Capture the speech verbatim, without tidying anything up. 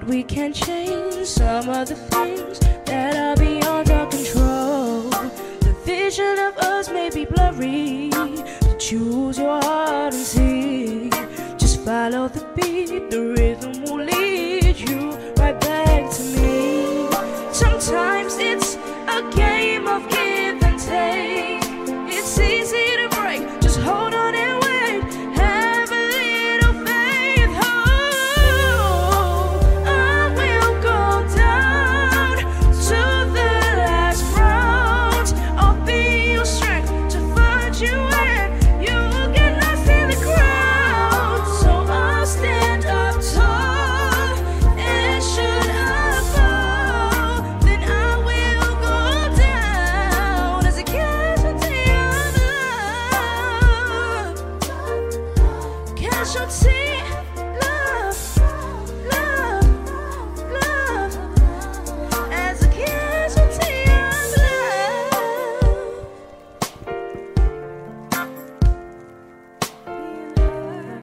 we can change some of the things that are beyond our control. The vision of us may be blurry, so choose your heart and see. Just follow the beat, the rhythm will lead you right back to me. Sometimes it's a game of give and take. It's easy to break, just hold on and wait. Have a little faith. Oh, I will go down to the last round. I'll be your strength to find you when you get lost in the crowd. So I'll stand up tall, and should I fall, then I will go down as a casualty of love. Casualty